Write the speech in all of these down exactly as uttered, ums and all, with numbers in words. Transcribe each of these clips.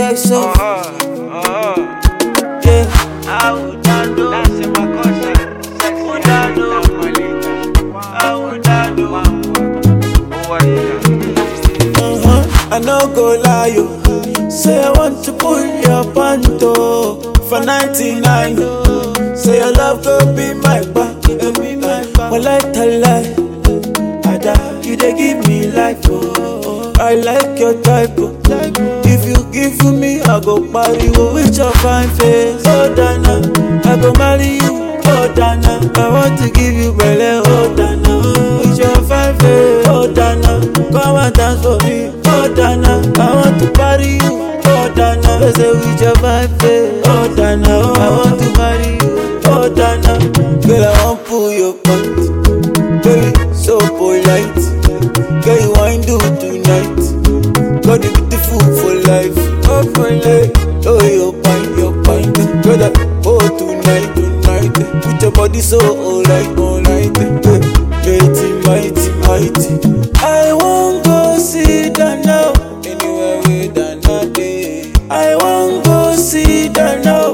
guys so Uh-huh, uh-huh. yeah. I would not know. That's in my conscience. Sexy. Would not know. I would not know. Uh-huh. I no go lie you. Say I want to pull your panto for ninety-nine. Say your love go be my back, go be my back. Well I tell lie, Ada, you dey give me life oh. I like your type oh. If you give me, I go party with your fine face. Oh Dana, I go marry you. Oh Dana, I want to give you belly. Oh Dana, with your fine face. Oh Dana, come and dance for me. Oh Dana, I want to party you. Oh Dana, I say with your fine face. Oh Dana, oh, I want to marry you. Oh Dana, girl I want pull your panty. Baby, so polite. Girl you want do tonight. God is beautiful for life. Oh for life. Oh your pint, your pint. Girl that oh tonight, tonight. Put your body so alright, alright. Mighty, mighty, mighty. I won't go see Dana anywhere with Dana day. I won't go see Dana.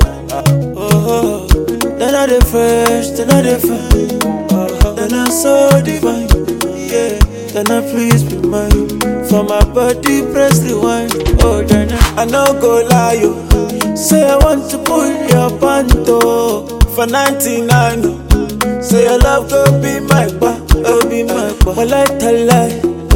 Oh, Dana the fresh, Dana the fine. Dana so divine. Yeah, Dana please be mine. For my body press the wine. Oh Dana, I no go lie you. Say I want to pull your panto for ninety-nine. Say your love go be my back, go be my back. Well I tell lie,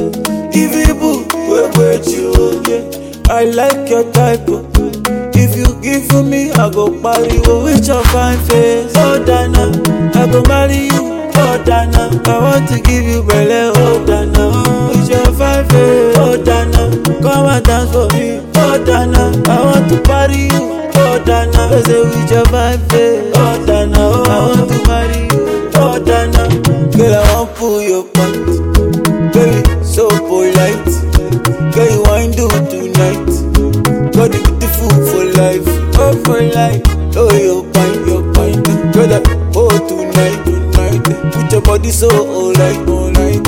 if you boo, wait wait you yeah. I like your type oh. If you give me, I go party with your fine face. Oh Dana, I go marry you. Oh Dana, I want to give you belly. Oh Dana, with your fine face. Oh Dana, come and dance for me. Oh Dana, I want to party you. Oh Dana, I say with your fine face. Oh Dana, oh, I want to marry you. Oh Dana, girl I want pull your panty. Baby, so polite. Girl you want do tonight. God is beautiful for life. Oh for life. Oh your pint, your pint. Girl that oh tonight, tonight. Put your body so alright, alright.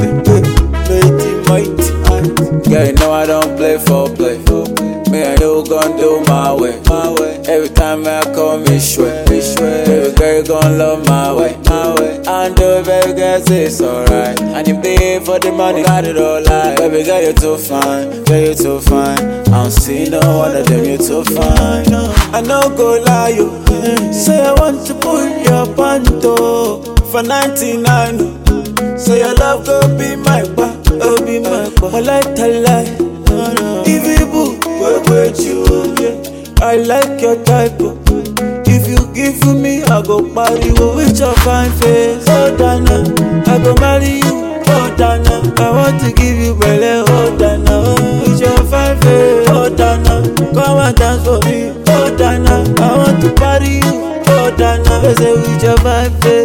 Mighty, mighty. Yeah, you know I don't play for play. Me I know gon' do my way, my way. Every time I call me sweat, me sweat. Baby girl you gon' love my way, my way. I do it, baby girl, say it's alright. And you pay for the money, got it all right. Baby girl you too fine, girl you too fine. I don't see no one of them, you too fine. No. I no go lie you. Say I want to pull your panto for ninety-nine. Say your love go be my back, go be my back. Well I tell lie. If you boo, wait wait you yeah. I like your type oh. If you give me, I go party with your fine face. Oh Dana, I go marry you. Oh Dana, I want to give you belly. Oh Dana, with your fine face. Oh Dana, come and dance for me. Oh Dana, I want to party you. Oh Dana, I say with your fine face.